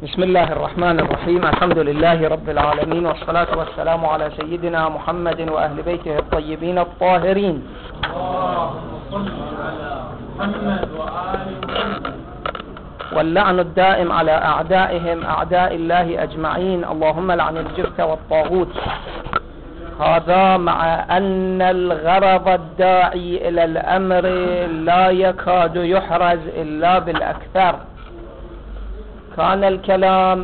بسم الله الرحمن الرحيم. الحمد لله رب العالمين، والصلاة والسلام على سيدنا محمد وأهل بيته الطيبين الطاهرين. واللعن الدائم على أعدائهم أعداء الله أجمعين. اللهم لعن الجبت والطاغوت. هذا مع أن الغرض الداعي إلى الأمر لا يكاد يحرز إلا بالأكثر. كان الكلام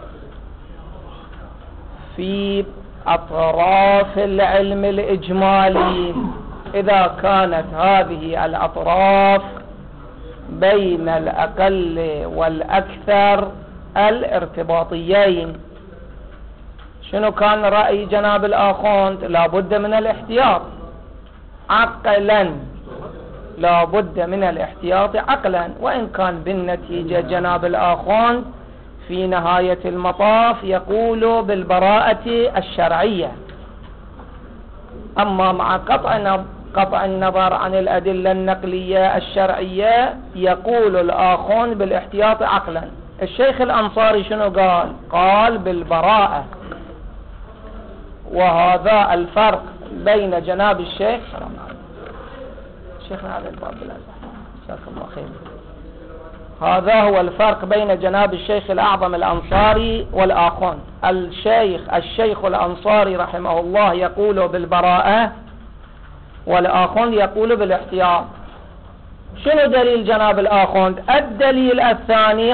في أطراف العلم الإجمالي، إذا كانت هذه الأطراف بين الأقل والأكثر الارتباطيين. شنو كان رأي جناب الآخوند؟ لا بد من الاحتياط عقلا، لا بد من الاحتياط عقلا، وإن كان بالنتيجة جناب الآخوند في نهاية المطاف يقول بالبراءة الشرعية. أما مع قطع النظر عن الأدلة النقلية الشرعية يقول الآخوند بالاحتياط عقلا. الشيخ الأنصاري شنو قال؟ قال بالبراءة. وهذا الفرق بين جناب الشيخ شيخنا على الباب جزاك الله خير. هذا هو الفرق بين جناب الشيخ الأعظم الأنصاري والآخوند. الشيخ الأنصاري رحمه الله يقول بالبراءة، والآخوند يقول بالاحتياط. شنو دليل جناب الآخوند؟ الدليل الثاني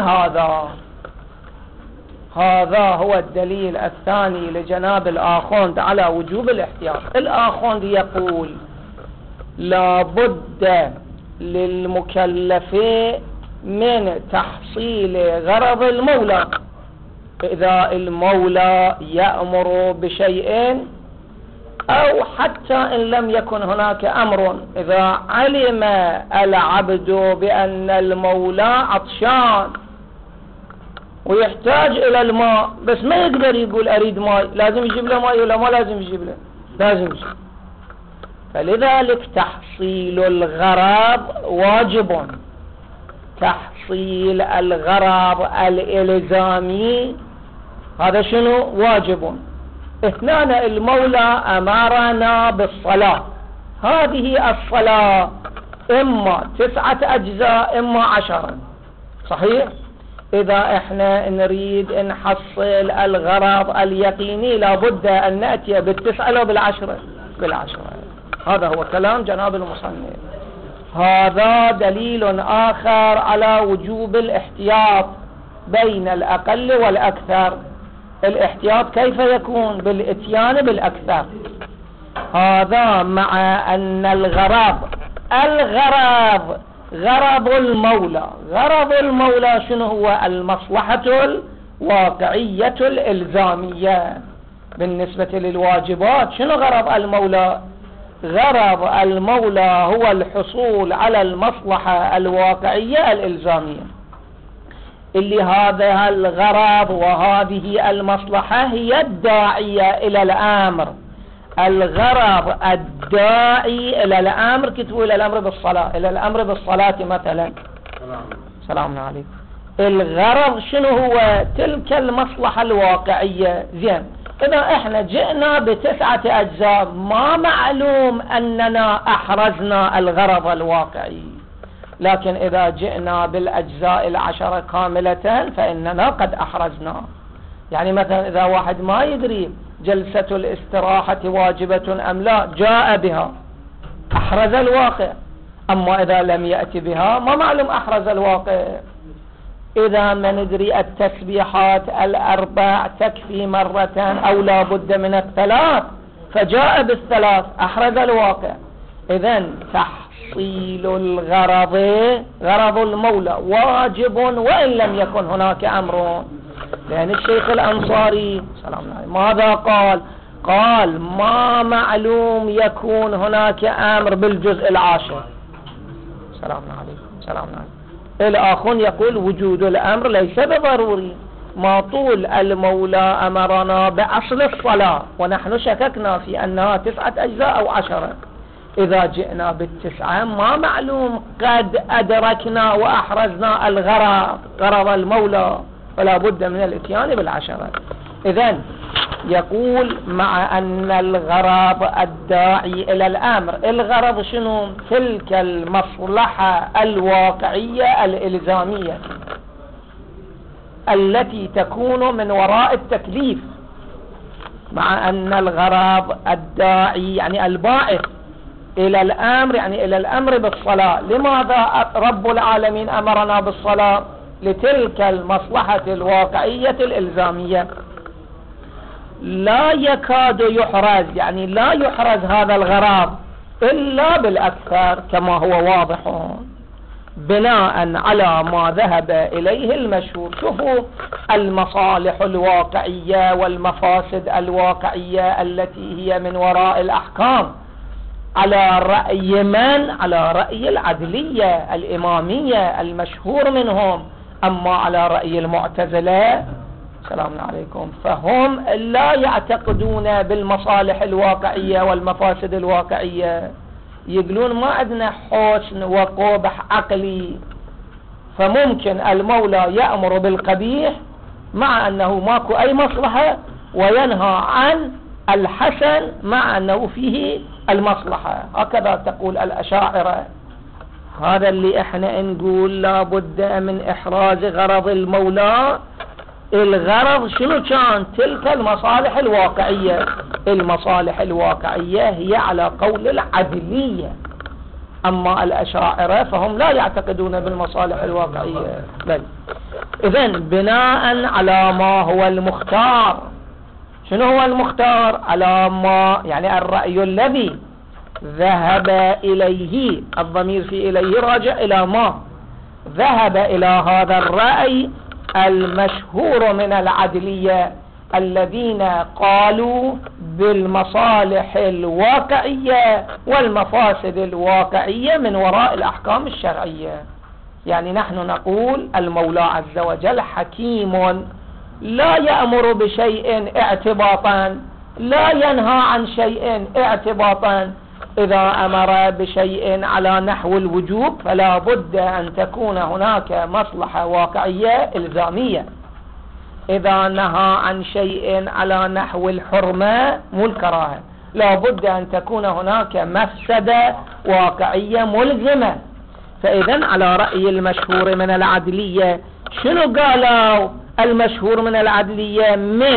هذا هو الدليل الثاني لجناب الآخوند على وجوب الاحتياط. الآخوند يقول لا بد للمكلفين من تحصيل غرض المولى. إذا المولى يأمر بشيء أو حتى إن لم يكن هناك أمر، إذا علم العبد بأن المولى عطشان ويحتاج إلى الماء، بس ما يقدر يقول أريد ماء، لازم يجيب له ماء ولا ما لازم يجيب له؟ لازم يجيب. فلذلك تحصيل الغرض واجب. تحصيل الغرض الإلزامي هذا شنو؟ واجب. اثنان المولى أمرنا بالصلاة. هذه الصلاة إما 9 أجزاء إما 10، صحيح؟ إذا احنا نريد نحصل الغرض اليقيني لابد أن نأتي بال9 لو بالعشرة. هذا هو كلام جناب المصنف. هذا دليل آخر على وجوب الاحتياط بين الأقل والأكثر. الاحتياط كيف يكون؟ بالاتيان بالأكثر. هذا مع أن غرض المولى شنو هو؟ المصلحة الواقعية الإلزامية. بالنسبة للواجبات شنو غرض المولى؟ غرض المولى هو الحصول على المصلحة الواقعية الإلزامية، اللي هذا الغرض وهذه المصلحة هي الداعية إلى الأمر. الغرض الداعي إلى الأمر، كتبوا إلى الأمر بالصلاة، إلى الأمر بالصلاة مثلا. سلام عليكم. الغرض شنو هو؟ تلك المصلحة الواقعية. زين، إذا إحنا جئنا ب9 أجزاء ما معلوم أننا أحرزنا الغرض الواقعي، لكن إذا جئنا بالأجزاء 10 كاملة فإننا قد أحرزنا. يعني مثلا إذا واحد ما يدري جلسة الاستراحة واجبة أم لا، جاء بها أحرز الواقع. أما إذا لم يأتي بها ما معلوم أحرز الواقع. إذا ما ندري التسبيحات 4 تكفي مرة أو لا بد من 3 فجاء بال3 أحرز الواقع. إذن تحصيل غرض المولى واجب وإن لم يكن هناك أمر. لأن الشيخ الأنصاري ماذا قال ما معلوم يكون هناك أمر بالجزء 10. سلام عليكم. الآخر يقول وجود الأمر ليس بضروري. ما طول المولى أمرنا بأصل الصلاة ونحن شككنا في أنها 9 أجزاء أو 10، إذا جئنا ب9 ما معلوم قد أدركنا وأحرزنا غرض المولى. فلا بد من الاتيان بالعشرة. إذن يقول مع أن الغرض الداعي إلى الأمر، الغرض شنو؟ تلك المصلحة الواقعية الإلزامية التي تكون من وراء التكليف. مع أن الغرض الداعي يعني الباعث إلى الأمر، يعني إلى الأمر بالصلاة. لماذا رب العالمين أمرنا بالصلاة؟ لتلك المصلحة الواقعية الإلزامية. لا يكاد يحرز، يعني لا يحرز هذا الغرض إلا بالأكثر كما هو واضح بناء على ما ذهب إليه المشهور. شوفوا المصالح الواقعية والمفاسد الواقعية التي هي من وراء الأحكام على رأي من؟ على رأي العدلية الإمامية المشهور منهم. أما على رأي المعتزلة السلام عليكم فهم لا يعتقدون بالمصالح الواقعية والمفاسد الواقعية، يقولون ما عندنا حسن وقبح عقلي، فممكن المولى يأمر بالقبيح مع أنه ماكو أي مصلحة، وينهى عن الحسن مع أنه فيه المصلحة. هكذا تقول الأشاعرة. هذا اللي احنا نقول لا بد من إحراز غرض المولى. الغرض شنو كان؟ تلك المصالح الواقعية. المصالح الواقعية هي على قول العدلية. أما الأشاعرة فهم لا يعتقدون بالمصالح الواقعية. إذن بناء على ما هو المختار. شنو هو المختار؟ على ما يعني الرأي الذي ذهب إليه، الضمير في إليه راجع إلى ما ذهب إلى هذا الرأي المشهور من العدلية الذين قالوا بالمصالح الواقعية والمفاسد الواقعية من وراء الأحكام الشرعية. يعني نحن نقول المولى عز وجل حكيم لا يأمر بشيء اعتباطا، لا ينهى عن شيء اعتباطا. إذا أمر بشيء على نحو الوجوب فلا بد أن تكون هناك مصلحة واقعية إلزامية. إذا نهى عن شيء على نحو الحرمة مو الكراهة، لا بد أن تكون هناك مفسدة واقعية ملزمة. فإذن على رأي المشهور من العدلية، شنو قالوا المشهور من العدلية؟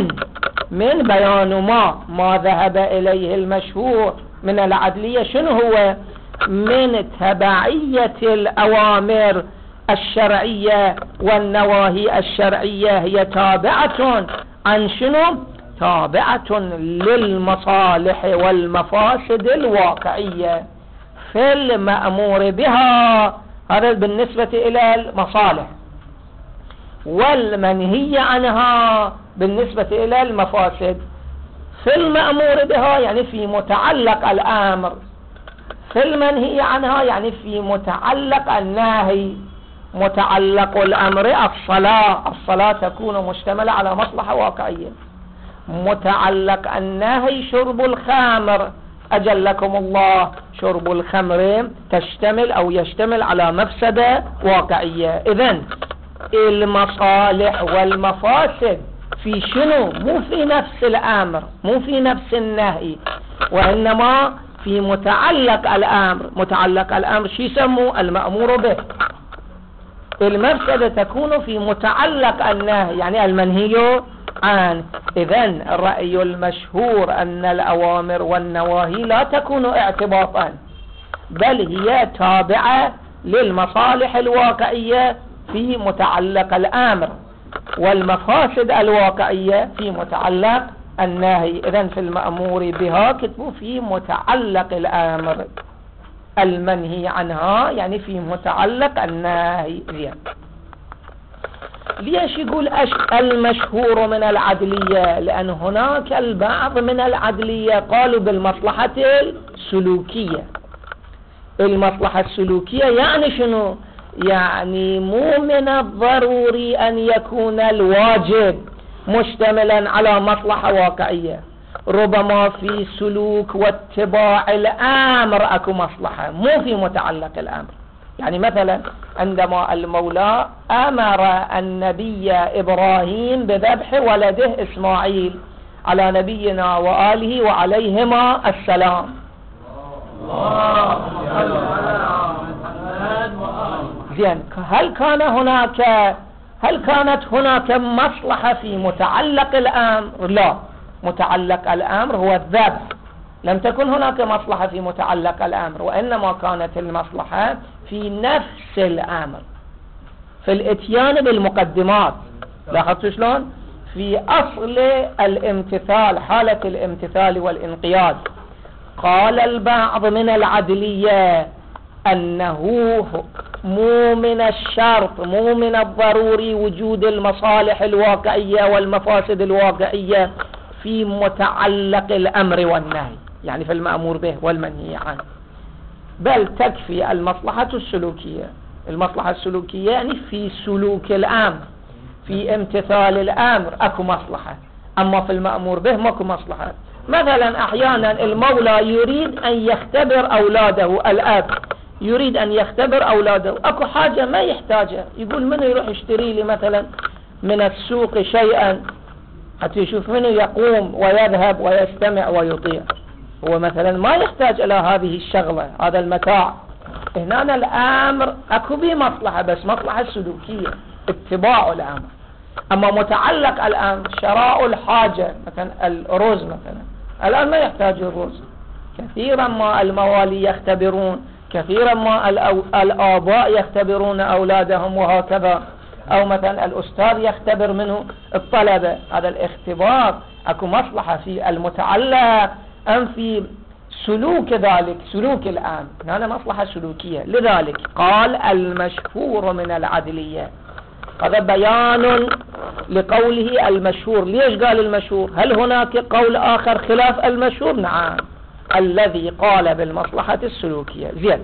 من بيان ما ذهب إليه المشهور من العدلية. شنو هو؟ من تبعية الأوامر الشرعية والنواهي الشرعية هي تابعة عن شنو؟ تابعة للمصالح والمفاسد الواقعية في المأمور بها. هذا بالنسبة إلى المصالح. والمنهي عنها بالنسبة إلى المفاسد. في المأمور بها يعني في متعلق الأمر، في المنهي عنها يعني في متعلق النهي. متعلق الأمر الصلاة تكون مشتملة على مصلحة واقعية. متعلق النهي شرب الخمر، أجلكم الله، شرب الخمر تشتمل أو يشتمل على مفسدة واقعية. إذن المصالح والمفاسد في شنو؟ مو في نفس الأمر، مو في نفس النهي، وإنما في متعلق الأمر. متعلق الأمر شو يسموه؟ المأمور به. المفسدة تكون في متعلق النهي يعني المنهي عنه. إذن الرأي المشهور أن الأوامر والنواهي لا تكون اعتباطا، بل هي تابعة للمصالح الواقعية في متعلق الأمر، والمفاسد الواقعية في متعلق النهي. إذن في المأمور بها كتبوا في متعلق الأمر، المنهي عنها يعني في متعلق النهي. ليش يقول المشهور من العدلية؟ لأن هناك البعض من العدلية قالوا بالمصلحة السلوكية. المصلحة السلوكية يعني شنو؟ يعني مو من الضروري أن يكون الواجب مشتملا على مصلحة واقعية. ربما في سلوك واتباع الأمر أكو مصلحة، مو في متعلق الأمر. يعني مثلا عندما المولى أمر النبي إبراهيم بذبح ولده إسماعيل على نبينا وآله وعليهما السلام، زين، هل كانت هناك مصلحة في متعلق الأمر؟ لا، متعلق الأمر هو الذبح، لم تكن هناك مصلحة في متعلق الأمر، وإنما كانت المصلحة في نفس الأمر، في الاتيان بالمقدمات. لاحظتوا شلون؟ في أصل الامتثال، حالة الامتثال والانقياد. قال البعض من العدلية أنه مو من الشرط، مو من الضروري وجود المصالح الواقعية والمفاسد الواقعية في متعلق الأمر والنهي، يعني في المأمور به والمنهي عنه، بل تكفي المصلحة السلوكية. المصلحة السلوكية يعني في سلوك الأمر، في امتثال الأمر أكو مصلحة، أما في المأمور به ماكو مصلحة. مثلا أحيانا المولى يريد أن يختبر أولاده، الأب يريد أن يختبر أولاده، أكو حاجة ما يحتاجها، يقول منو يروح يشتري لي مثلا من السوق شيئا حتى يشوف منو يقوم ويذهب ويستمع ويطيع، هو مثلا ما يحتاج إلى هذه الشغلة، هذا المتاع. هنا الأمر أكو به مصلحة، بس مصلحة سلوكية، اتباع الأمر. أما متعلق الأمر شراء الحاجة، مثلا الرز مثلا الآن ما يحتاج الرز، كثيرا ما الموالي يختبرون، كثيرا ما الآباء يختبرون أولادهم وهكذا، أو مثلا الأستاذ يختبر منه الطلبة. هذا الاختبار أكو مصلحة في المتعلق أم في سلوك ذلك، سلوك الآن، هذا مصلحة سلوكية. لذلك قال المشهور من العدلية، هذا بيان لقوله المشهور. ليش قال المشهور؟ هل هناك قول آخر خلاف المشهور؟ نعم، الذي قال بالمصلحة السلوكية. زين،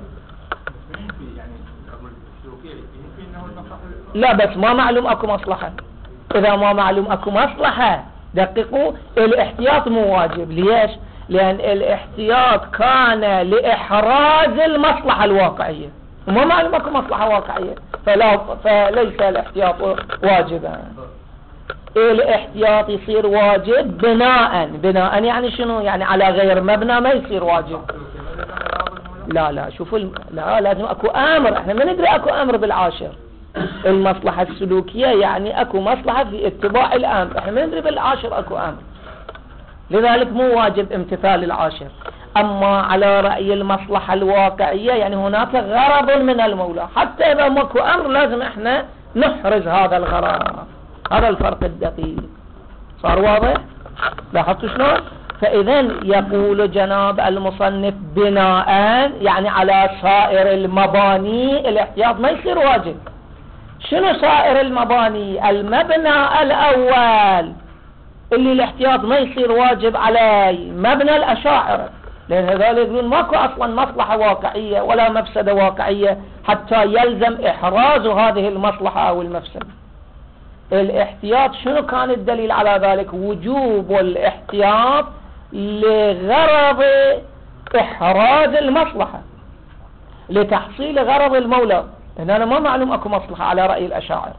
لا بس ما معلوم أكو مصلحة. إذا ما معلوم أكو مصلحة دققوا، الاحتياط مو واجب. ليش؟ لأن الاحتياط كان لإحراز المصلحة الواقعية، وما معلوم أكو مصلحة واقعية، فليس الاحتياط واجبا. الاحتياط يصير واجب بناء يعني شنو؟ يعني على غير مبنى ما يصير واجب. لا شوفوا لا، لازم اكو امر. احنا ما ندري اكو امر بالعاشر. المصلحة السلوكية يعني اكو مصلحة في اتباع الامر، احنا ما ندري بالعاشر اكو امر، لذلك مو واجب امتثال العاشر. اما على رأي المصلحة الواقعية يعني هناك غرض من المولى، حتى اذا ماكو امر لازم احنا نحرز هذا الغرض. هذا الفرق الدقيق. صار واضح؟ لاحظتوا شلون؟ فإذا يقول جناب المصنف بناء يعني على سائر المباني الاحتياط ما يصير واجب. شنو سائر المباني؟ المبنى الأول اللي الاحتياط ما يصير واجب عليه، مبنى الأشاعرة، لأن هذول يقولون ماكو أصلا مصلحة واقعية ولا مفسدة واقعية حتى يلزم إحراز هذه المصلحة أو المفسدة. الاحتياط شنو كان الدليل على ذلك؟ وجوب الاحتياط لغرض إحراز المصلحة، لتحصيل غرض المولى. هنا أنا ما معلوم أكو مصلحة على رأي الأشاعرة،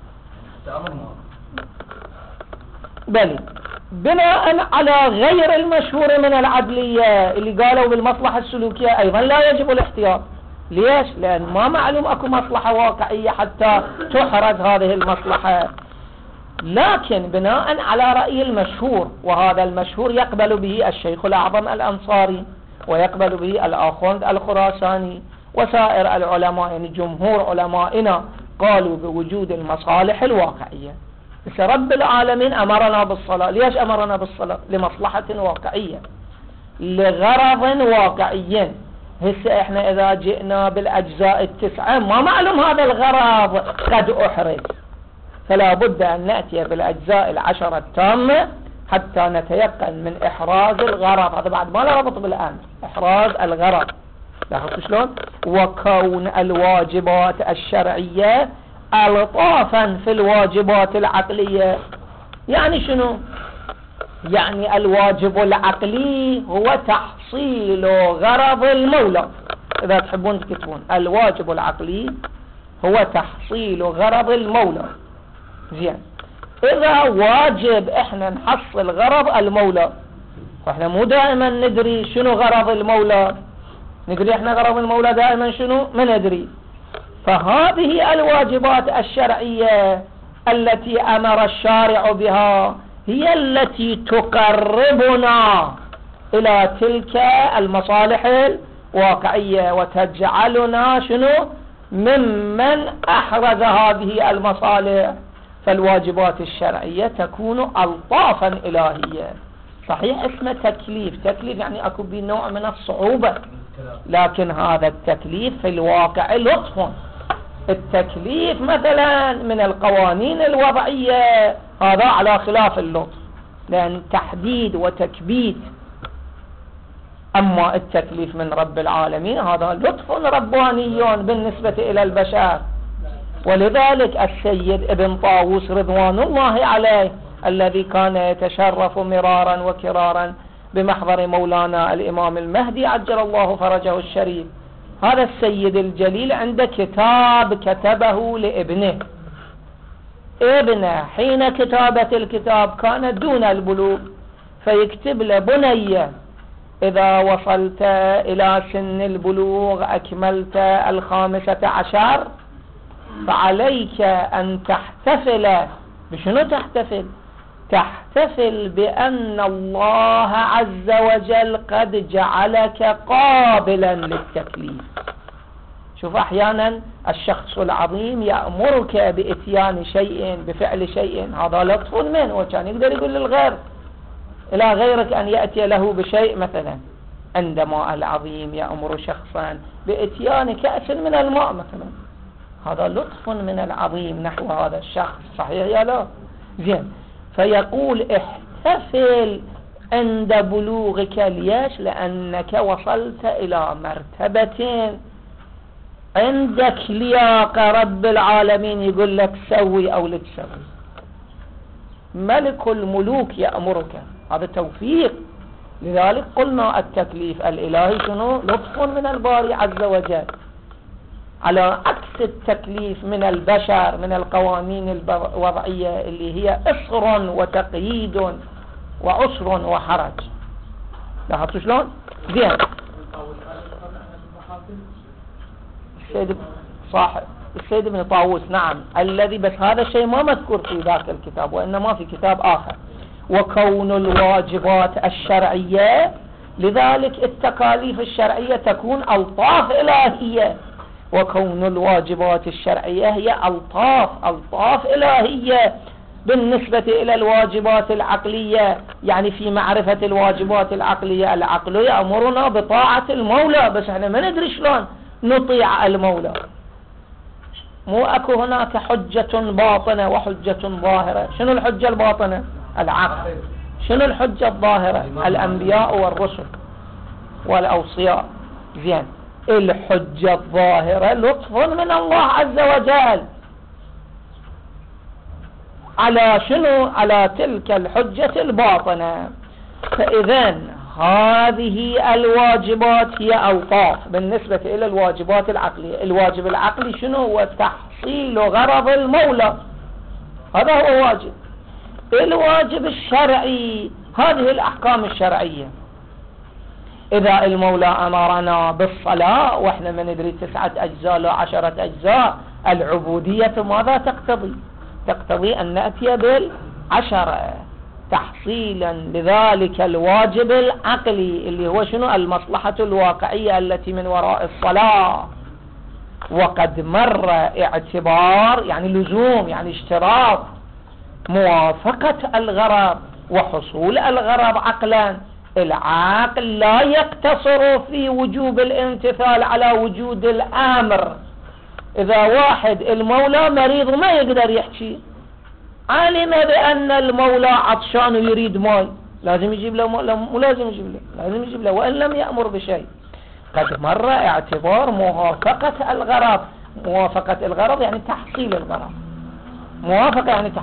بل بناء على غير المشهور من العدلية اللي قالوا بالمصلحة السلوكية أيضا لا يجب الاحتياط. ليش؟ لأن ما معلوم أكو مصلحة واقعية حتى تحرز هذه المصلحة. لكن بناء على رأي المشهور، وهذا المشهور يقبل به الشيخ الأعظم الأنصاري ويقبل به الآخوند الخراساني وسائر العلماء، يعني جمهور علمائنا قالوا بوجود المصالح الواقعية. بس رب العالمين أمرنا بالصلاة. ليش أمرنا بالصلاة؟ لمصلحة واقعية، لغرض واقعي. هسه احنا إذا جئنا بالأجزاء 9 ما معلوم هذا الغرض قد أحرز، فلا بد أن نأتي بالأجزاء 10 التامة حتى نتيقن من إحراز الغرض. هذا بعد ما له ربط بالآن، إحراز الغرض. لاحظتوا شلون؟ وكون الواجبات الشرعية ألطافا في الواجبات العقلية. يعني شنو؟ يعني الواجب العقلي هو تحصيل غرض المولى، إذا تحبون تكتبون الواجب العقلي هو تحصيل غرض المولى. زين، إذا واجب إحنا نحصل غرض المولى، فإحنا مو دائما ندري شنو غرض المولى. ندري إحنا غرض المولى دائما شنو؟ ما ندري. فهذه الواجبات الشرعية التي أمر الشارع بها هي التي تقربنا إلى تلك المصالح الواقعية وتجعلنا شنو؟ ممن أحرز هذه المصالح. فالواجبات الشرعية تكون ألطافا إلهية. صحيح اسمه تكليف، تكليف يعني أكو بنوع من الصعوبة، لكن هذا التكليف في الواقع لطف. التكليف مثلا من القوانين الوضعية هذا على خلاف اللطف، لأن تحديد وتكبيت. أما التكليف من رب العالمين هذا لطف رباني بالنسبة إلى البشر. ولذلك السيد ابن طاووس رضوان الله عليه الذي كان يتشرف مرارا وكرارا بمحضر مولانا الإمام المهدي عجل الله فرجه الشريف، هذا السيد الجليل عنده كتاب كتبه لابنه. ابنه حين كتابة الكتاب كان دون البلوغ، فيكتب له: بني إذا وصلت إلى سن البلوغ أكملت 15 فعليك أن تحتفل. بشنو تحتفل؟ تحتفل بأن الله عز وجل قد جعلك قابلا للتكليف. شوف، أحيانا الشخص العظيم يأمرك بإتيان شيء، بفعل شيء، هذا لطف منه، وكان يقدر يقول للغير إلى غيرك أن يأتي له بشيء. مثلا عندما العظيم يأمر شخصا بإتيان كأس من الماء مثلا، هذا لطف من العظيم نحو هذا الشخص. صحيح يا لا؟ زين، فيقول احتفل عند بلوغك. ليش؟ لأنك وصلت إلى مرتبة عندك لياقة رب العالمين يقول لك سوي أو لا تسوي. ملك الملوك يأمرك، هذا توفيق. لذلك قلنا التكليف الإلهي شنو؟ لطف من الباري عز وجل، على عكس التكليف من البشر من القوانين الوضعية اللي هي إصر وتقييد وعسر وحرج. لاحظتوا شلون؟ زين، السيد ابن طاووس، نعم، الذي بس هذا الشيء ما مذكور في ذاك الكتاب، وإنما في كتاب آخر. وكون الواجبات الشرعية، لذلك التكاليف الشرعية تكون ألطاف إلهية. وكون الواجبات الشرعية هي ألطاف إلهية بالنسبة إلى الواجبات العقلية. يعني في معرفة الواجبات العقلية، العقل يأمرنا بطاعة المولى، بس احنا ما ندري شلون نطيع المولى. مو أكو هناك حجة باطنة وحجة ظاهرة. شنو الحجة الباطنة؟ العقل. شنو الحجة الظاهرة؟ الأنبياء والرسل والأوصياء. زين، الحجة الظاهرة لطف من الله عز وجل على شنو؟ على تلك الحجة الباطنة. فإذا هذه الواجبات هي ألطاف بالنسبة إلى الواجبات العقلية. الواجب العقلي شنو؟ هو تحصيل غرض المولى، هذا هو واجب. الواجب الشرعي هذه الأحكام الشرعية. إذا المولى أمرنا بالصلاة وإحنا ما ندري 9 أجزاء لا 10 أجزاء، العبودية ماذا تقتضي؟ تقتضي أن نأتي بال10 تحصيلا لذلك الواجب العقلي اللي هو شنو؟ المصلحة الواقعية التي من وراء الصلاة. وقد مر اعتبار يعني لزوم، يعني اشتراط موافقة الغرض وحصول الغرض عقلا. العقل لا يقتصر في وجوب الامتثال على وجود الامر. اذا واحد المولى مريض وما يقدر يحكي، علم بان المولى عطشان ويريد ماء، لازم يجيب له ماء؟ مو لازم يجيب له، لازم يجيب له وان لم يأمر بشيء. قد مر اعتبار موافقة الغرض. موافقة الغرض يعني تحصيل الغرض. موافقة يعني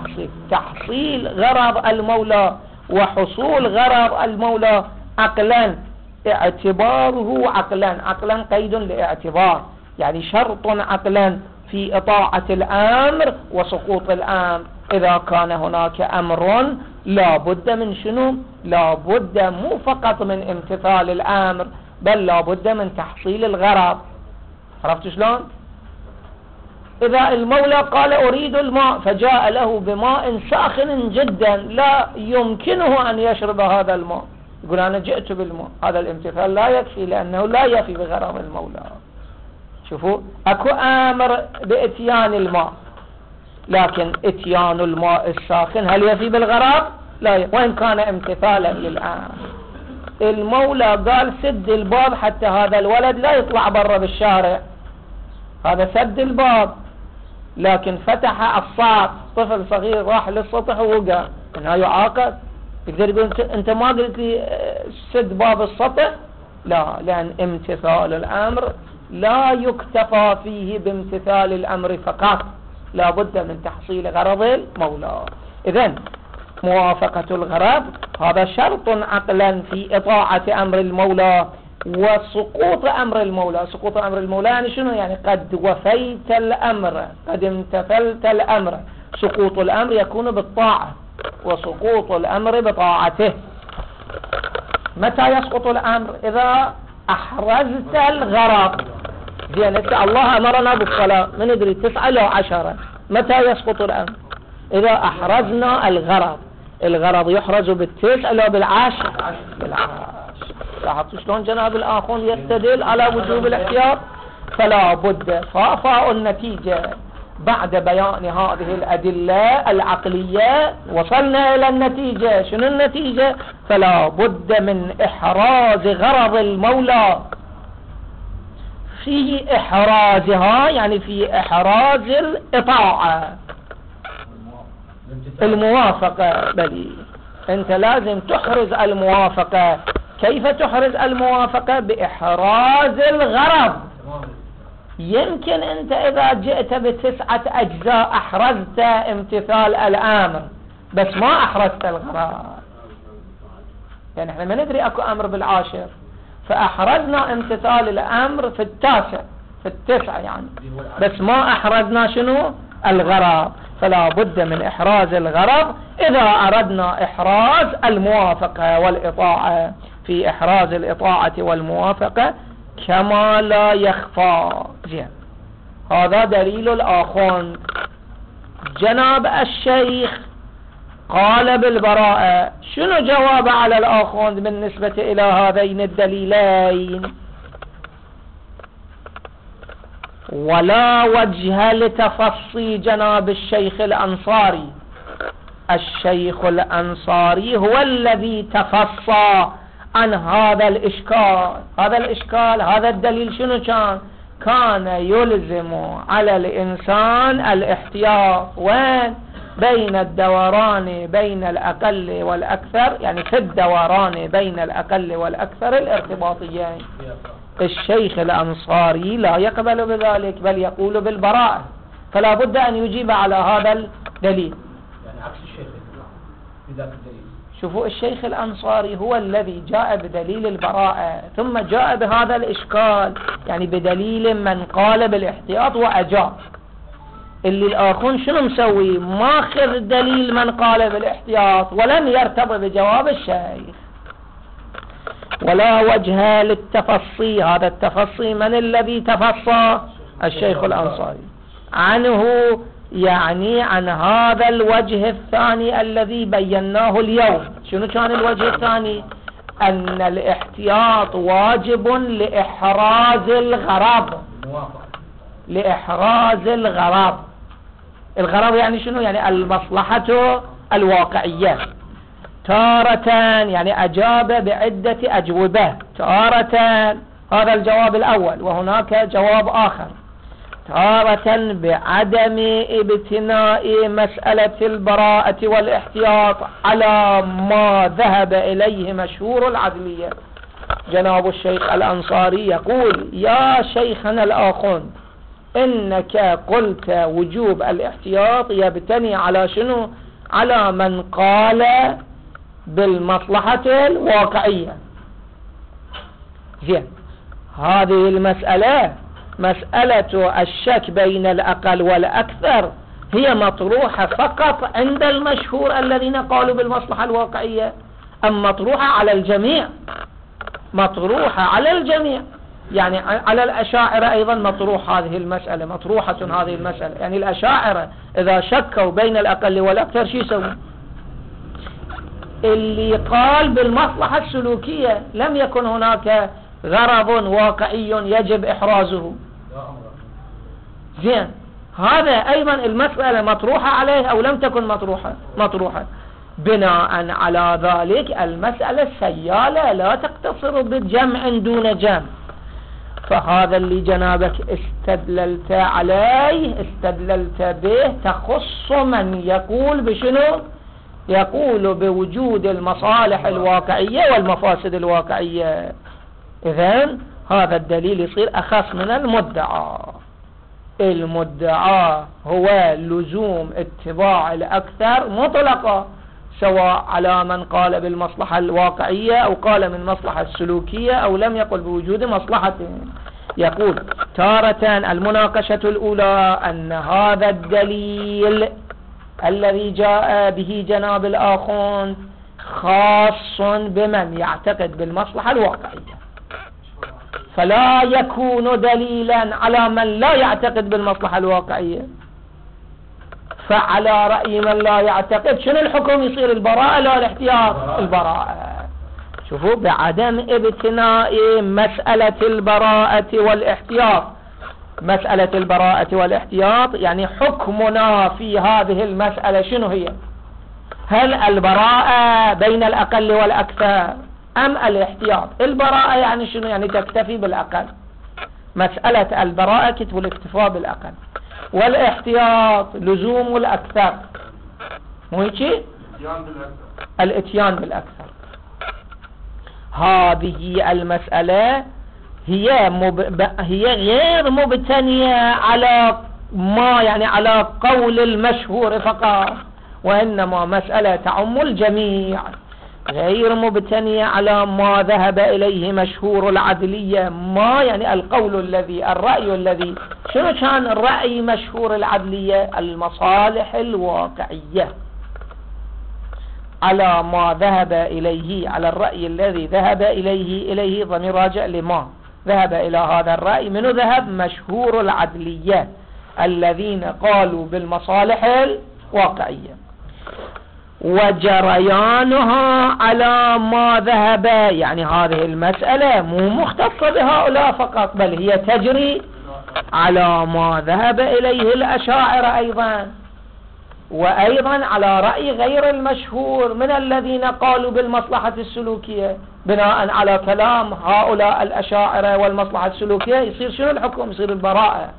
تحصيل غرض المولى وحصول غرض المولى عقلا. اعتباره عقلا قيد لاعتبار، يعني شرط عقلا في إطاعة الأمر وسقوط الأمر. إذا كان هناك أمر لا بد من شنو؟ لا بد مو فقط من امتثال الأمر، بل لا بد من تحصيل الغرض. عرفت شلون؟ إذا المولى قال أريد الماء فجاء له بماء ساخن جدا لا يمكنه أن يشرب هذا الماء، يقول أنا جئت بالماء، هذا الامتثال لا يكفي، لأنه لا يفي بغرض المولى. شوفوا، أكو أمر بإتيان الماء، لكن إتيان الماء الساخن هل يفي بالغرض؟ لا يفي، وإن كان امتثالا للأمر. المولى قال سد الباب حتى هذا الولد لا يطلع برا بالشارع، هذا سد الباب، لكن فتح الصعب، طفل صغير راح للسطح ووقع، هنا يعاقب. يقدر يقول انت ما قلت لي سد باب السطح؟ لا، لأن امتثال الأمر لا يكتفى فيه بامتثال الأمر فقط، لا بد من تحصيل غرض المولى. إذن موافقة الغرض هذا شرط عقلا في إطاعة أمر المولى وسقوط أمر المولى. سقوط أمر المولى يعني شنو؟ يعني قد وفيت الأمر، قد امتثلت الأمر. سقوط الأمر يكون بالطاعة وسقوط الأمر بطاعته. متى يسقط الأمر؟ إذا أحرزت الغرض. زين، الله أمرنا بالصلاة من ندري 9 أو 10، متى يسقط الأمر؟ إذا أحرزنا الغرض. الغرض يحرز بالتسع أو بالعشر؟ لاحظتوا شلون جناب الآخون يستدل على وجوب الاحتياط؟ فلا بد فافاء النتيجة بعد بيان هذه الأدلة العقلية وصلنا إلى النتيجة. شنو النتيجة؟ فلا بد من إحراز غرض المولى. في إحرازها يعني في إحراز الإطاعة، الموافقة. بل أنت لازم تحرز الموافقة. كيف تحرز الموافقة؟ بإحراز الغرض. يمكن أنت إذا جئت ب9 أجزاء أحرزت امتثال الأمر بس ما أحرزت الغرض. يعني احنا ما ندري أكو أمر بالعاشر، فأحرزنا امتثال الأمر في 9 في 9 يعني، بس ما أحرزنا شنو؟ الغرض. فلا بد من إحراز الغرض إذا أردنا إحراز الموافقة والإطاعة. في إحراز الإطاعة والموافقة كما لا يخفى. زين، هذا دليل الآخون. جناب الشيخ قال بالبراءة. شنو جواب على الآخون بالنسبة إلى هذين الدليلين؟ ولا وجه لتفصي جناب الشيخ الأنصاري. الشيخ الأنصاري هو الذي تفصى عن هذا الإشكال. هذا الإشكال، هذا الدليل شنو كان يلزم على الإنسان الاحتياط. وين؟ بين الدوران بين الأقل والأكثر، يعني في الدوران بين الأقل والأكثر الارتباطيين. الشيخ الأنصاري لا يقبل بذلك، بل يقول بالبراءة، فلا بد أن يجيب على هذا الدليل. يعني عكس الشيخ في ذاك الدليل. شوفوا، الشيخ الأنصاري هو الذي جاء بدليل البراءة، ثم جاء بهذا الإشكال، يعني بدليل من قال بالاحتياط وأجاب. اللي الآخون شنو مسوي؟ ماخذ دليل من قال بالاحتياط ولم يرتبط بجواب الشيخ. ولا وجه للتفصي. هذا التفصي من الذي تفصى؟ الشيخ الأنصاري عنه، يعني عن هذا الوجه الثاني الذي بيناه اليوم. شنو كان الوجه الثاني؟ أن الاحتياط واجب لإحراز الغرض. لإحراز الغرض. الغرض يعني شنو؟ يعني المصلحة الواقعية. تارة يعني أجاب بعدة أجوبة. تارة هذا الجواب الأول، وهناك جواب آخر. تارة بعدم ابتناء مسألة البراءة والاحتياط على ما ذهب إليه مشهور العدلية. جناب الشيخ الأنصاري يقول: يا شيخنا الآخون، إنك قلت وجوب الاحتياط يبتني على شنو؟ على من قال بالمصلحة الواقعية. زين، هذه المسألة مسألة الشك بين الأقل والأكثر هي مطروحة فقط عند المشهور الذين قالوا بالمصلحة الواقعية، أم مطروحة على الجميع؟ مطروحة على الجميع، يعني على الأشاعرة أيضا مطروح هذه المسألة، مطروحة هذه المسألة. يعني الأشاعرة إذا شكوا بين الأقل والأكثر شو يسوي؟ اللي قال بالمصلحة السلوكية لم يكن هناك غرض واقعي يجب إحرازه. زين، هذا أيضا المسألة مطروحة عليه أو لم تكن مطروحة. بناء على ذلك المسألة السيالة لا تقتصر بالجمع دون جمع. فهذا اللي جنابك استدللت عليه، استدللت به، تخص من يقول بشنو؟ يقول بوجود المصالح الواقعية والمفاسد الواقعية. إذن هذا الدليل يصير أخص من المدعى. المدعى هو لزوم اتباع الأكثر مطلقا، سواء على من قال بالمصلحة الواقعية أو قال من مصلحة السلوكية أو لم يقل بوجود مصلحة. يقول تارة المناقشة الأولى أن هذا الدليل الذي جاء به جناب الآخوند خاص بمن يعتقد بالمصلحة الواقعية، فلا يكون دليلا على من لا يعتقد بالمصلحة الواقعية. فعلى رأي من لا يعتقد شنو الحكم؟ يصير البراءة لا الاحتياط؟ البراءة. شوفوا، بعدم ابتناء مسألة البراءة والاحتياط، مسألة البراءة والاحتياط يعني حكمنا في هذه المسألة شنو هي؟ هل البراءة بين الأقل والأكثر أم الاحتياط؟ البراءة يعني شنو؟ يعني تكتفي بالأقل. مسألة البراءة كتب الاكتفاء بالأقل، والاحتياط لزوم الأكثر، مو هيك؟ الاتيان بالأكثر. هذه المسألة هي غير مبتنية على ما يعني على قول المشهور فقط، وإنما مسألة تعم الجميع، غير مبتنية على ما ذهب إليه مشهور العدلية. ما يعني الرأي الذي شنو كان الرأي مشهور العدلية؟ المصالح الواقعية، على ما ذهب إليه، على الرأي الذي ذهب إليه ضمير راجع لما ذهب إلى هذا الرأي. منو ذهب؟ مشهور العدلية الذين قالوا بالمصالح الواقعية، وجريانها على ما ذهب. يعني هذه المسألة مو مختصة بهؤلاء فقط، بل هي تجري على ما ذهب إليه الأشاعرة أيضا، وأيضا على رأي غير المشهور من الذين قالوا بالمصلحة السلوكية. بناء على كلام هؤلاء الأشاعرة والمصلحة السلوكية يصير شنو الحكم؟ يصير البراءة.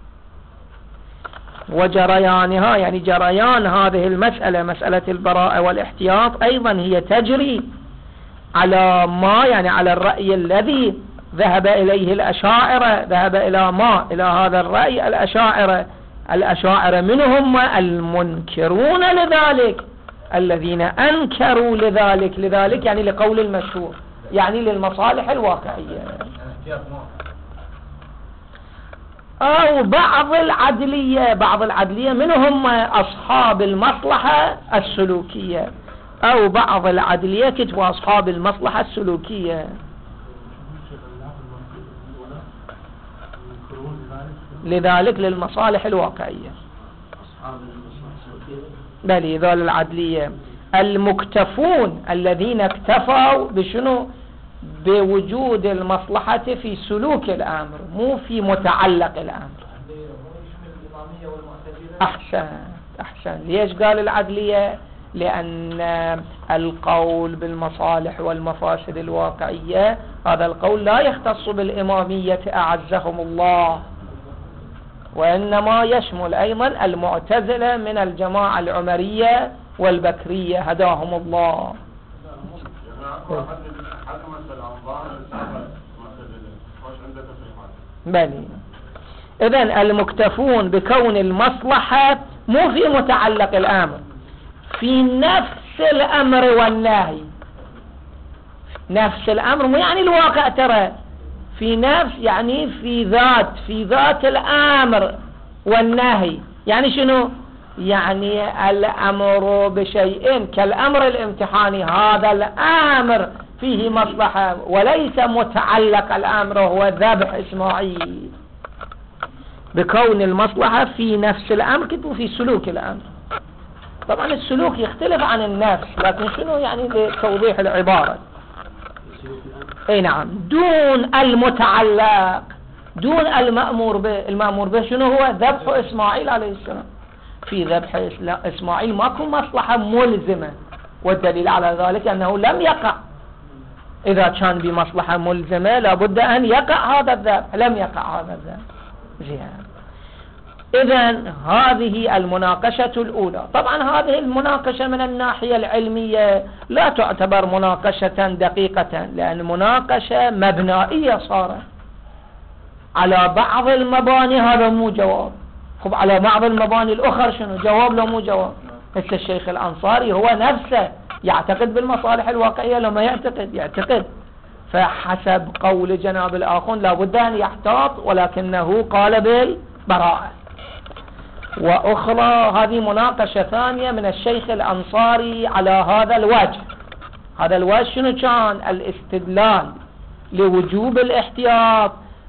وجريانها يعني جريان هذه المسألة، مسألة البراءة والاحتياط، أيضا هي تجري على ما يعني على الرأي الذي ذهب إليه الأشاعرة. ذهب إلى هذا الرأي الأشاعرة منهم المنكرون لذلك، الذين أنكروا لذلك يعني لقول المشهور، يعني للمصالح الواقعية. أو بعض العدلية منهم أصحاب المصلحة السلوكية، أو بعض العدلية كتبوا أصحاب المصلحة السلوكية، لذلك للمصالح الواقعية. بل ذول العدلية المكتفون الذين اكتفوا بشنو؟ بوجود المصلحة في سلوك الأمر، مو في متعلق الأمر. أحسن. ليش قال العدلية؟ لأن القول بالمصالح والمفاسد الواقعية هذا القول لا يختص بالإمامية أعزهم الله، وإنما يشمل أيضا المعتزلة من الجماعة العمرية والبكرية هداهم الله. بلي. إذن المكتفون بكون المصلحة مو في متعلق الأمر، في نفس الأمر والنهي. نفس الأمر مو يعني الواقع، ترى في نفس يعني في ذات الأمر والنهي. يعني شنو؟ يعني الأمر بشيء كالأمر الامتحاني، هذا الأمر فيه مصلحة وليس متعلق الأمر هو ذبح إسماعيل، بكون المصلحة في نفس الأمر كتبوا في سلوك الأمر. طبعا السلوك يختلف عن النفس، لكن شنو يعني لتوضيح العبارة. اي نعم، دون المتعلق، دون المأمور به. المأمور به شنو هو؟ ذبح إسماعيل عليه السلام. في ذبح إسماعيل ماكو مصلحة ملزمة، والدليل على ذلك أنه لم يقع. إذا كان بمصلحة ملزمة لابد أن يقع هذا الذبح، لم يقع هذا الذبح. زين، إذن هذه المناقشة الأولى. طبعا هذه المناقشة من الناحية العلمية لا تعتبر مناقشة دقيقة، لأن مناقشة مبنائية صارت على بعض المباني، هذا مو جواب. خب على بعض المباني الأخرى شنو جواب؟ لو مو جواب. مثل الشيخ الأنصاري هو نفسه يعتقد بالمصالح الواقعية لو ما يعتقد. فحسب قول جناب الآخون لابد أن يحتاط، ولكنه قال بالبراءة. وأخرى هذه مناقشة ثانية من الشيخ الأنصاري على هذا الوجه. هذا الوجه شنو كان؟ الاستدلال لوجوب الاحتياط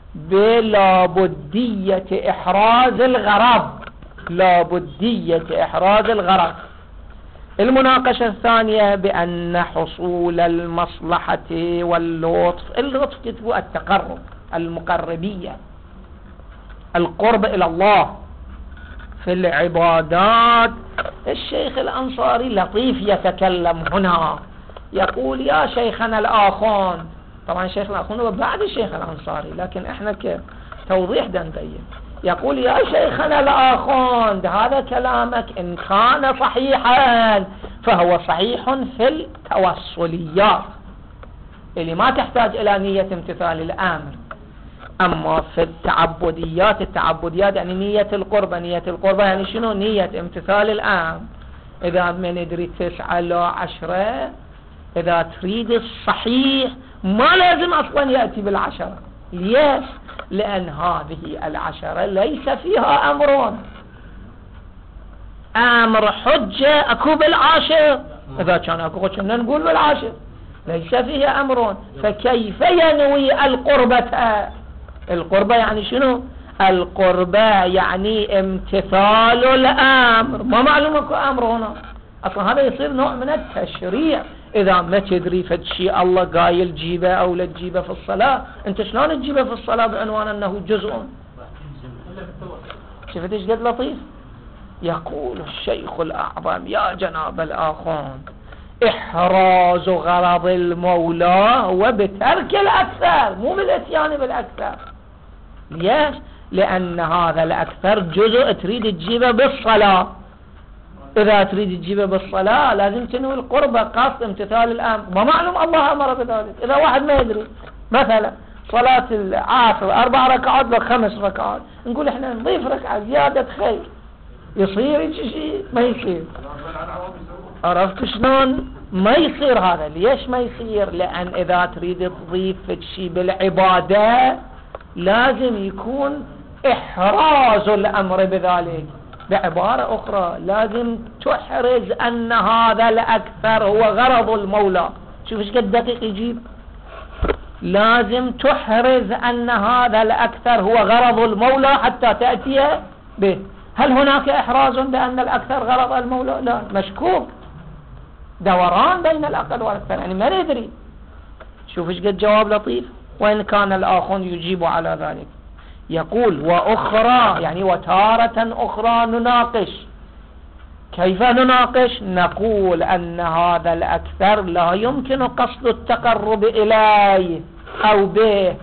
بلابدية إحراز الغرض، لابدية إحراز الغرض. المناقشة الثانية بأن حصول المصلحة واللطف، اللطف كتبوا التقرب، المقربية، القرب إلى الله في العبادات. الشيخ الأنصاري لطيف يتكلم هنا، يقول يا شيخنا الآخون. طبعا الشيخ الآخون هو بعد الشيخ الأنصاري، لكن احنا كتوضيح دنبين. يقول يا شيخنا الآخون، هذا كلامك إن كان صحيحا فهو صحيح في التوصليات اللي ما تحتاج إلى نية امتثال الأمر. أما في التعبديات يعني نية القربة. نية القربة يعني شنو؟ نية امتثال الأمر. إذا ما ندري 9 لا 10، إذا تريد الصحيح ما لازم أصلا يأتي بال10. ليش؟ لأن هذه 10 ليس فيها أمر حجة أكو بالعاشر. إذا كان أكو كنا نقول بالعاشر، ليس فيها أمر، فكيف ينوي القربة يعني شنو؟ القربة يعني امتثال الأمر، ما معلوم أكو أمر هنا أصلا. هذا يصير نوع من التشريع. إذا ما تدري فد شيء الله قايل جيبه أو لا تجيبه في الصلاة، أنت شلون تجيبه في الصلاة بعنوان أنه جزء؟ شفت إيش قد لطيف؟ يقول الشيخ الأعظم يا جناب الآخون، إحراز غرض المولى وبترك الأكثر، مو بالاتيان بالأكثر. ليش؟ لأن هذا الأكثر جزء تريد تجيبه بالصلاة. إذا تريد تجيبه بالصلاة لازم تنوي القربة، قصد امتثال الأمر. ما معلوم الله أمر بذلك. إذا واحد ما يدري مثلا صلاة العصر 4 ركعات ل 5 ركعات، نقول إحنا نضيف ركعة زيادة خير، يصير شيء؟ ما يصير. عرفت شلون؟ ما يصير هذا. ليش ما يصير؟ لأن إذا تريد تضيف شيء بالعبادة لازم يكون إحراز الأمر بذلك. بعبارة أخرى لازم تحرز أن هذا الأكثر هو غرض المولى. شوف ايش قد دقيق يجيب. لازم تحرز أن هذا الأكثر هو غرض المولى حتى تأتي به. هل هناك إحراز بأن الأكثر غرض المولى؟ لا، مشكوك، دوران بين الأقل والأكثر، يعني ما ندري. شوف ايش قد جواب لطيف. وإن كان الآخر يجيب على ذلك، يقول وأخرى يعني وتارة أخرى نناقش. كيف نناقش؟ نقول أن هذا الأكثر لا يمكن قصد التقرب إليه أو به،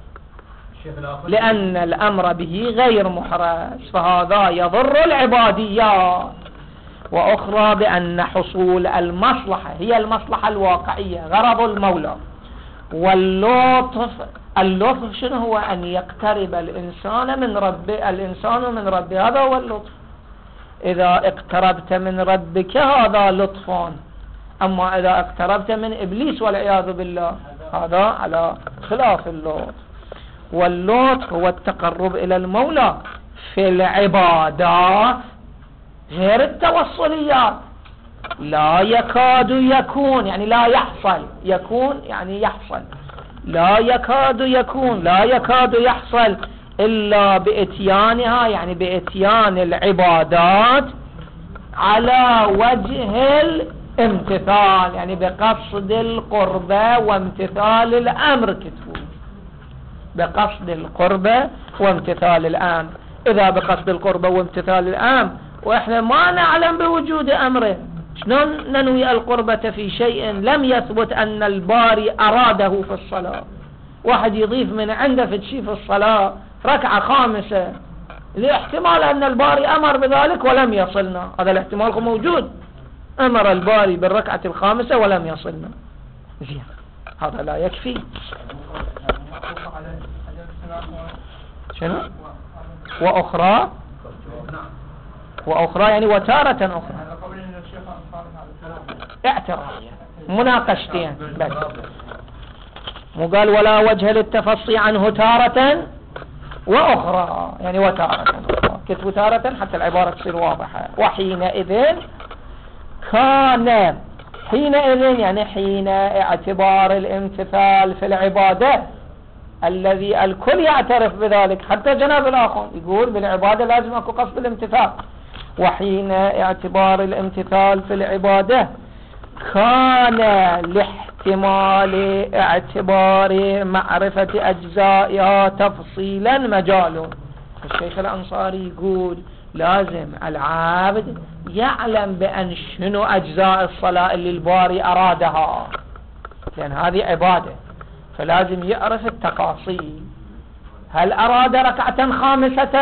لأن الأمر به غير محرز، فهذا يضر العباديات. وأخرى بأن حصول المصلحة هي المصلحة الواقعية، غرض المولى. واللطف، اللطف شنو هو؟ أن يقترب الإنسان من ربه، هذا هو اللطف. إذا اقتربت من ربك هذا لطف، أما إذا اقتربت من إبليس والعياذ بالله هذا على خلاف اللطف. واللطف هو التقرب إلى المولى في العبادات غير التوصليات. لا يكاد يكون يعني لا يحصل، يكون يعني يحصل، لا يكاد يكون لا يكاد يحصل إلا بإتيانها، يعني بإتيان العبادات على وجه الامتثال، يعني بقصد القربة وامتثال الأمر. كتبوا بقصد القربة وامتثال الأمر. إذا بقصد القربة وامتثال الأمر وإحنا ما نعلم بوجود أمره، شلون ننوي القربة في شيء لم يثبت أن الباري أراده في الصلاة؟ واحد يضيف من عنده في شيء في الصلاة ركعة خامسة لاحتمال أن الباري أمر بذلك ولم يصلنا، هذا الاحتمال موجود، أمر الباري بالركعة الخامسة ولم يصلنا. زين، هذا لا يكفي. شنو؟ وأخرى وأخرى يعني وتارة أخرى اعتراضية مناقشتين بس، مو قال ولا وجه للتفصي عنه تارة وأخرى، يعني وتارة أخرى. كتبوا تارة حتى العبارة تصير واضحة. وحينئذ كان، حينئذ يعني حين اعتبار الامتثال في العبادة الذي الكل يعترف بذلك، حتى جناب الآخر يقول بالعبادة لازم أكو قصد الامتثال. وحين اعتبار الامتثال في العبادة كان لاحتمال اعتبار معرفة أجزائها تفصيلا مجاله. الشيخ الأنصاري يقول لازم العابد يعلم بأن شنو أجزاء الصلاة اللي الباري أرادها، لأن هذه عبادة، فلازم يعرف التفاصيل. هل أراد ركعة خامسة؟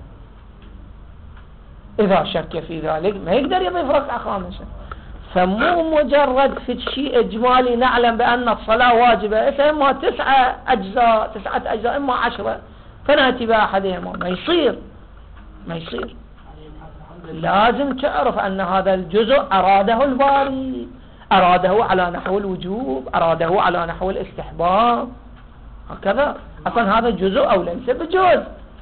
إذا شك في ذلك ما يقدر يضيف ركعة خامسة. فمو مجرد في شيء إجمالي نعلم بأن الصلاة واجبة، إما 9 أجزاء إما 10، فنأتي بأحدهما. ما يصير. لازم تعرف أن هذا الجزء أراده الباري، أراده على نحو الوجوب، أراده على نحو الاستحباب، هكذا. أصلا هذا جزء أو ليس بجزء.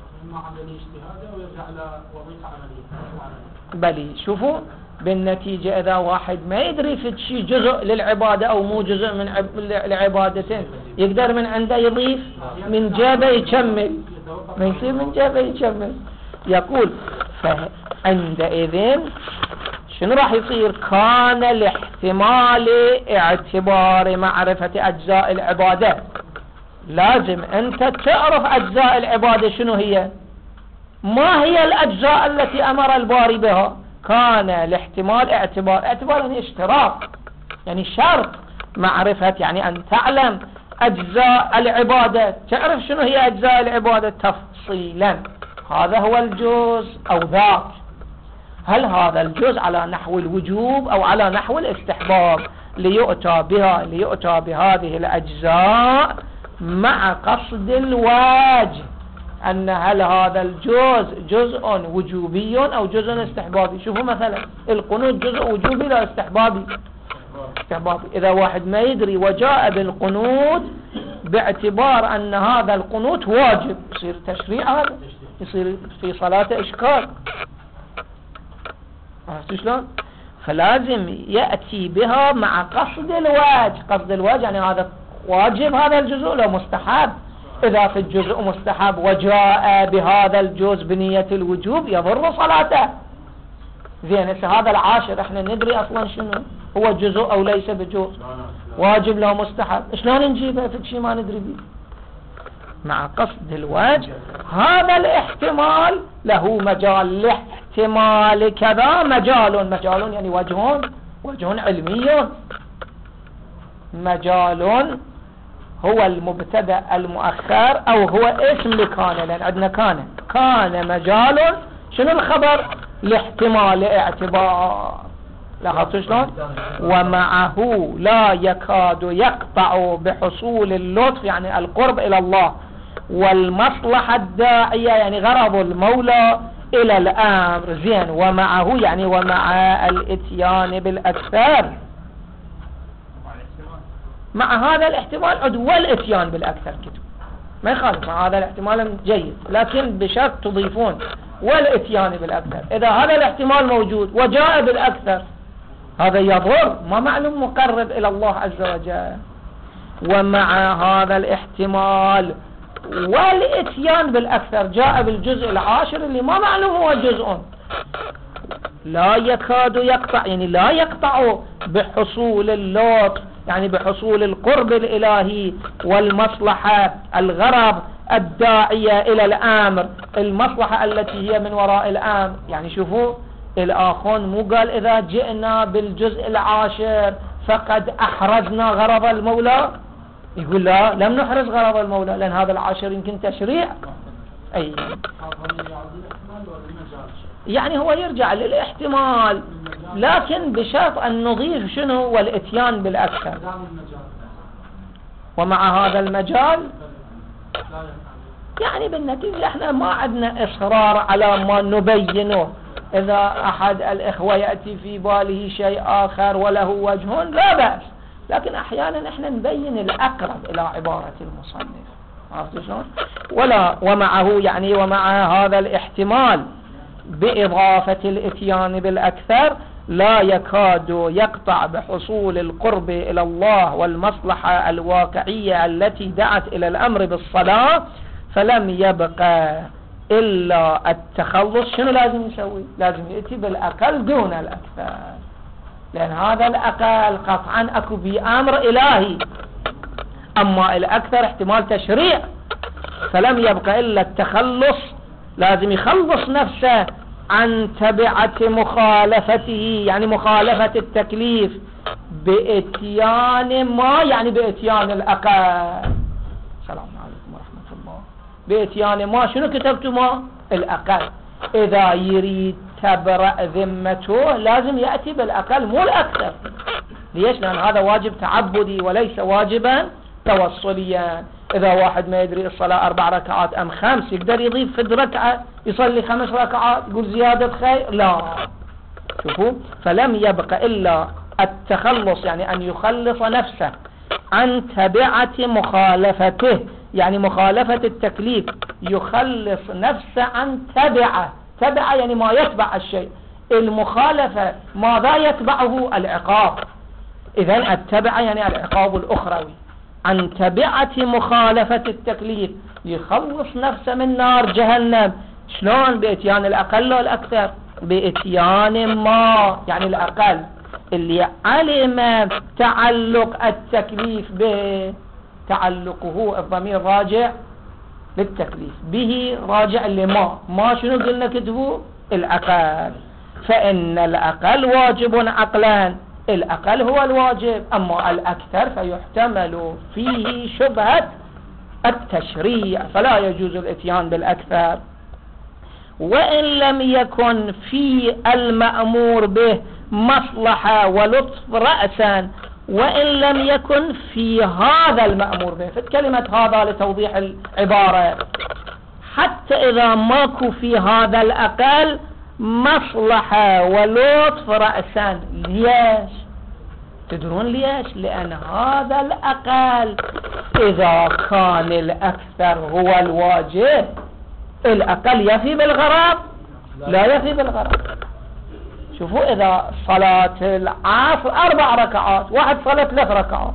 بلي شوفوا بالنتيجة إذا واحد ما يدري في شيء جزء للعبادة أو مو جزء من العبادتين، يقدر من عنده يضيف من جابه يكمل، ما يصير من جابه يكمل. يقول فعندئذ شنو راح يصير؟ كان لاحتمال اعتبار معرفة أجزاء العبادة، لازم أنت تعرف أجزاء العبادة شنو هي، ما هي الأجزاء التي أمر الباري بها. كان لاحتمال اعتبار يعني اشتراط، يعني شرط معرفة، يعني أن تعلم أجزاء العبادة، تعرف شنو هي أجزاء العبادة تفصيلا. هذا هو الجزء أو ذاك. هل هذا الجزء على نحو الوجوب أو على نحو الاستحباب؟ ليؤتى بهذه الأجزاء مع قصد الواجب، أن هل هذا الجزء جزء وجوبي أو جزء استحبابي. شوفوا مثلا القنوت جزء وجوبي لا استحبابي. إذا واحد ما يدري وجاء بالقنوت باعتبار أن هذا القنوت واجب، يصير تشريع، هذا يصير في صلاة إشكال. عرفت شلون؟ فلازم يأتي بها مع قصد الواجب. قصد الواجب يعني هذا واجب هذا الجزء لو مستحب. إذا في الجزء مستحب وجاء بهذا الجزء بنية الوجوب يضر صلاته. زين، هذا العاشر احنا ندري اصلا شنو هو جزء او ليس بجزء، واجب لو مستحب، شلون نجيبه في شيء ما ندري به؟ مع قصد الواجب. هذا الاحتمال له مجال، لاحتمال كذا مجال يعني وجه علمي. مجال هو المبتدأ المؤخر أو هو اسم لكان، لأن عندنا كان مجال. شنو الخبر؟ لاحتمال اعتبار. لاحظتوا شلون؟ ومعه لا يكاد يقطع بحصول اللطف، يعني القرب إلى الله، والمصلحة الداعية يعني غرض المولى إلى الأمر. زين، ومعه يعني ومع الاتيان بالأكثر، مع هذا الاحتمال والاتيان بالأكثر. كتب ما يخالف، هذا الاحتمال جيد، لكن بشرط تضيفون والاتيان بالأكثر. إذا هذا الاحتمال موجود وجاء بالأكثر هذا يضر، ما معلوم مقرب إلى الله عز وجل. ومع هذا الاحتمال والاتيان بالأكثر جاء بالجزء العاشر اللي ما معلوم هو جزء، لا يكاد يقطع، يعني لا يقطع بحصول اللطف، يعني بحصول القرب الإلهي والمصلحة، الغرض الداعية إلى الأمر، المصلحة التي هي من وراء الأمر. يعني شوفوا الآخون مو قال إذا جئنا بالجزء العاشر فقد أحرزنا غرض المولى، يقول لا، لم نحرز غرض المولى، لأن هذا العاشر يمكن تشريع. أي يعني هو يرجع للاحتمال، لكن بشرط أن نضيف شنو؟ والاتيان بالأكثر. ومع هذا المجال يعني بالنتيجة احنا ما عندنا إصرار على ما نبينه. إذا أحد الإخوة يأتي في باله شيء آخر وله وجه لا بأس، لكن أحيانا احنا نبين الأقرب إلى عبارة المصنف. عرفت شلون؟ ومعه يعني ومع هذا الاحتمال بإضافة الاتيان بالأكثر لا يكاد يقطع بحصول القرب إلى الله والمصلحة الواقعية التي دعت إلى الأمر بالصلاة، فلم يبقى إلا التخلص. شنو لازم يسوي؟ لازم يأتي بالأقل دون الأكثر، لأن هذا الأقل قطعا أكو بأمر إلهي، أما الأكثر احتمال تشريع. فلم يبقى إلا التخلص، لازم يخلص نفسه عن تبعة مخالفته، يعني مخالفة التكليف بإتيان ما، يعني بإتيان الأقل. السلام عليكم ورحمة الله. بإتيان ما، شنو كتبت ما؟ الأقل. إذا يريد تبرأ ذمته لازم يأتي بالأقل مو الأكثر. ليش؟ لأن هذا واجب تعبدي وليس واجبا توصليا. إذا واحد ما يدري الصلاة 4 ركعات أم 5 يقدر يضيف في ركعة يصلي 5 ركعات يقول زيادة خير؟ لا. شوفوا، فلم يبق إلا التخلص، يعني أن يخلص نفسه عن تبعة مخالفته، يعني مخالفة التكليف، يخلص نفسه عن تبعة يعني ما يتبع الشيء. المخالفة ماذا يتبعه؟ العقاب. إذن التبعة يعني العقاب الأخروي. عن تبعة مخالفة التكليف يخلص نفسه من نار جهنم. شلون؟ بإتيان الأقل والأكثر، بإتيان ما، يعني الأقل اللي علم تعلق التكليف به، تعلقه الضمير راجع للتكليف، به راجع لما، ما شنو قلنا كتبوا؟ الأقل. فإن الأقل واجب عقلا، الأقل هو الواجب، أما الأكثر فيحتمل فيه شبهة التشريع، فلا يجوز الاتيان بالأكثر. وإن لم يكن في المأمور به مصلحة ولطف رأسا، وإن لم يكن في هذا المأمور به، في كلمة هذا لتوضيح العبارة، حتى إذا ماكو في هذا الأقل مصلحة ولطف رأسا. ليش؟ تدرون ليش؟ لأن هذا الأقل إذا كان الأكثر هو الواجب، الأقل يفي بالغرض؟ لا يفي بالغرض. شوفوا، إذا صلاة العصر 4 ركعات، واحد صلاة 3 ركعات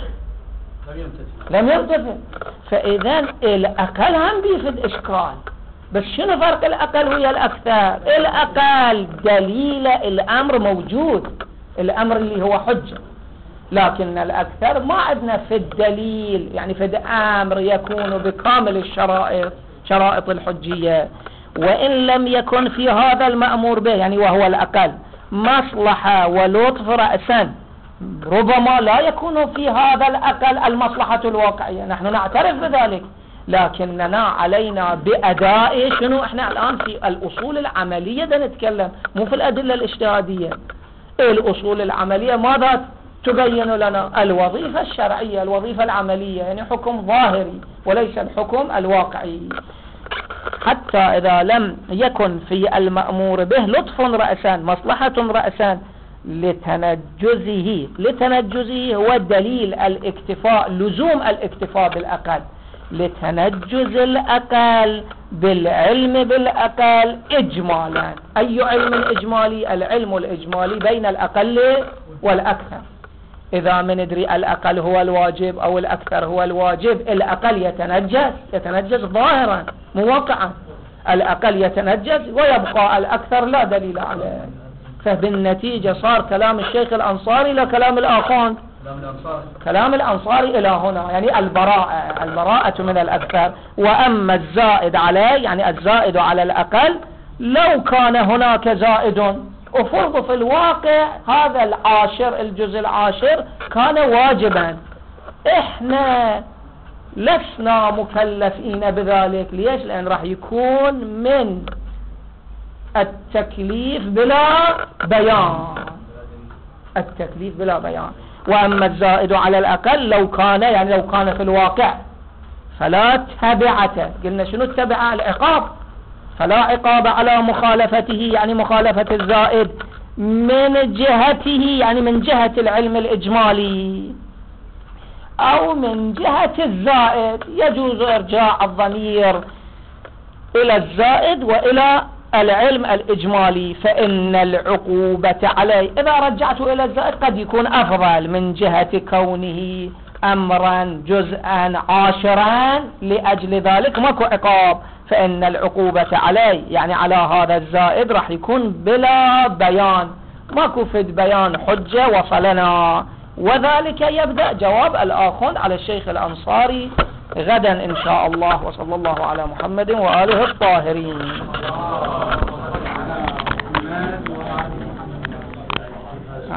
لم يمتثل، فإذا الأقل هم بيفيد إشكال. بس شنو فرق الأقل ويا الأكثر؟ الأقل دليل الأمر موجود، الأمر اللي هو حجة، لكن الأكثر ما عندنا في الدليل، يعني في الأمر يكون بكامل الشرائط، شرائط الحجية. وإن لم يكن في هذا المأمور به، يعني وهو الأقل، مصلحة ولطف رأسا، ربما لا يكون في هذا الأقل المصلحة الواقعية، نحن نعترف بذلك، لكننا علينا بأداء شنو؟ احنا الآن في الأصول العملية دا نتكلم، مو في الأدلة الاجتهادية. الأصول العملية ماذا تبين لنا؟ الوظيفة الشرعية، الوظيفة العملية، يعني حكم ظاهري وليس الحكم الواقعي. حتى إذا لم يكن في المأمور به لطف رأسان، مصلحة رأسان، لتنجزه هو الدليل الاكتفاء، لزوم الاكتفاء بالأقل. لتنجز الأقل بالعلم بالأقل إجمالا. أي علم إجمالي؟ العلم الإجمالي بين الأقل والأكثر. إذا من ندري الأقل هو الواجب أو الأكثر هو الواجب، الأقل يتنجز ظاهرا موقعا، الأقل يتنجز ويبقى الأكثر لا دليل عليه. فبالنتيجة صار كلام الشيخ الأنصاري لكلام الآخوان، كلام الأنصاري إلى هنا يعني البراءة من الأكثر. وأما الزائد عليه يعني الزائد على الأقل، لو كان هناك زائد أفرض في الواقع هذا العاشر الجزء العاشر كان واجبا، إحنا لسنا مكلفين بذلك. ليش؟ لأن راح يكون من التكليف بلا بيان، التكليف بلا بيان. وأما الزائد على الأقل لو كان يعني لو كان في الواقع فلا تبعته. قلنا شنو التبعة؟ العقاب. فلا عقاب على مخالفته يعني مخالفة الزائد من جهته يعني من جهة العلم الإجمالي أو من جهة الزائد. يجوز إرجاع الضمير إلى الزائد وإلى العلم الإجمالي. فإن العقوبة عليه إذا رجعته إلى الزائد قد يكون أفضل من جهة كونه أمرا جزءا عاشرا، لأجل ذلك ماكو عقاب. فإن العقوبة عليه يعني على هذا الزائد راح يكون بلا بيان، ماكو فد بيان حجة وصلنا. وذلك يبدأ جواب الآخون على الشيخ الأنصاري غدا إن شاء الله. وصلى الله على محمد وآله الطاهرين.